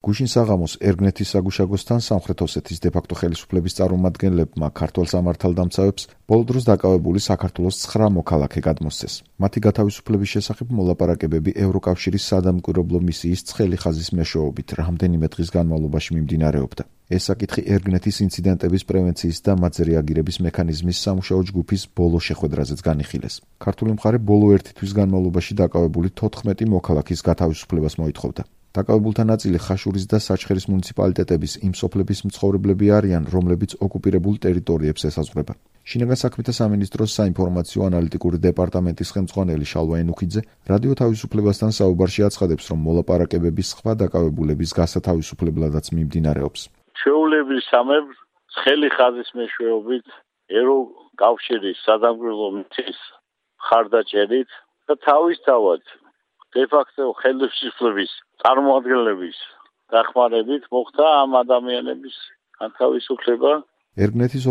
გუშინ საღამოს ერგნეთის საგუშაგოსთან სამხრეთ ოსეთის დე-ფაქტო ხელისუფლების წარმომადგენლებმა ქართველ სამართალდამცავებს ბოლო დროს დაკავებული საქართველოს 9 მოქალაქე გადმოსცეს. მათი გათავისუფლების შესახებ მოლაპარაკებები ევროკავშირის სადამკვირვებლო მისიის ცხელი ხაზის მეშვეობით რამდენიმე დღის განმავლობაში მიმდინარეობდა. ეს საკითხი ერგნეთის ინციდენტების პრევენციის და მათზე რეაგირების მექანიზმის სამუშაო ჯგუფის ბოლო შეხვედრაზეც განიხილეს. ქართული მხარე ბოლო 1 თვის განმავლობაში დაკავებული 14 მოქალაქის გათავისუფლებას მოითხოვდა. დაკავებულთა ნაწილი ხაშურის და საჩხერის მუნიციპალიტეტების იმ სოფლების მცხოვრებლები არიან, რომლებიც ოკუპირებულ ტერიტორიებს ესაზღვრება. შინაგან საქმეთა სამინისტროს საინფორმაციო ანალიტიკური დეპარტამენტის ხელმძღვანელი შალვა ენუქიძე რადიო თავისუფლებასთან საუბარში აცხადებს, რომ მოლაპარაკებების სხვა დაკავებულების გასათავისუფლებლადაც მიმდინარეობს. ჩვეულებრივ სამებრ ცხელი ხაზის მეშვეობით ევროკავშირის სადამკვირვებლო მისიის მხარდაჭერით და თავისთავად დე-ფაქტო ხელისუფლების წარმომადგენლების დახმარებით მოხდა ამ ადამიანების გათავისუფლება. ერგნეთის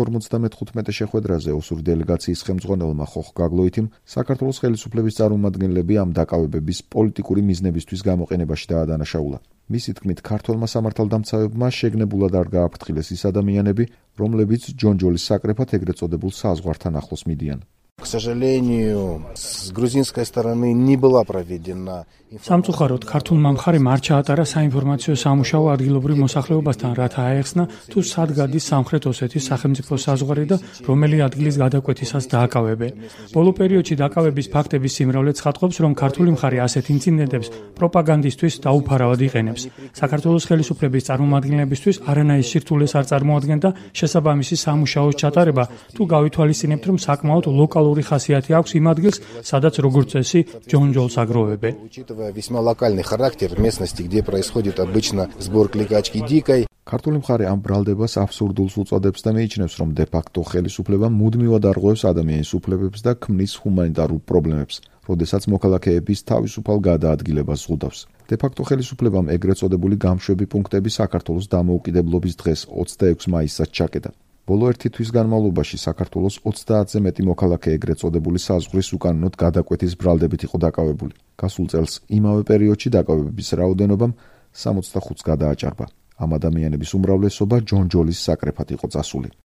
55 შეხვედრაზე ოსური დელეგაციის ხელმძღვანელმა ხოხ გაგლოითიმ საქართველოს ხელისუფლების წარმომადგენლები ამ დაკავებების პოლიტიკური მიზნებისთვის გამოყენებაში დაადანაშაულა. მისი თქმით, ქართველმა სამართალდამცავებმა შეგნებულად არ გააფრთხილეს ის ადამიანები, რომლებიც ჯონჯოლის საკრეფად ეგრეთ წოდებულ საზღვართან ახლოს მიდიან. К сожалению, с грузинской стороны не была проведена. Სამწუხაროდ, ქართულმა მხარემ არ ჩაატარა საინფორმაციო სამუშაო ადგილობრივ მოსახლეობასთან, რათა აეხსნა თუ სად გადის სამხრეთ ოსეთის სახელმწიფო საზღვარი და რომელი ადგილის გადაკვეთისას დააკავებენ. ბოლო პერიოდში დაკავების ფაქტების სიმრავლე ცხადყოფს, რომ ქართული მხარე ასეთ ინციდენტებს პროპაგანდისთვის დაუფარავად იყენებს. საქართველოს ხელისუფლების წარმომადგენლებისთვის არანაირ სირთულეს არ წარმოადგენდა შესაბამისი სამუშაოს ჩატარება, თუ გავითვალისწინებთ, რომ საკმაოდ ლოკალური ხასიათი აქვს იმ ადგილს, სადაც როგორც წესი ჯონჯოლს აგროვებენ. Весьма локальный характер местности, где происходит обычно сбор кликачки дикой. ქართული მხარე ამ ბრალდებას აბსურდულს უწოდებს და მიიჩნევს, რომ დე-ფაქტო ხელისუფლება მუდმივად არღვევს ადამიანის უფლებებს და ქმნის ჰუმანიტარულ პრობლემებს, როდესაც მოქალაქეების თავისუფალ გადაადგილებას ზღუდავს. დე-ფაქტო ხელისუფლებამ ეგრეთ წოდებული გამშვები პუნქტები საქართველოს დამოუკიდებლობის დღეს 26 მაისსაც ჩაკეტა. ბოლო 1 თვის განმავლობაში საქართველოს 30-ზე მეტი მოქალაქე ეგრეთ წოდებული საზღვრის უკანონოდ გადაკვეთის ბრალდებით იყო დაკავებული. გასულ წელს იმავე პერიოდში დაკავებების რაოდენობამ 65-ს გადააჭარბა. ამ ადამიანების უმრავლესობა ჯონჯოლის საკრეფად იყო წასული.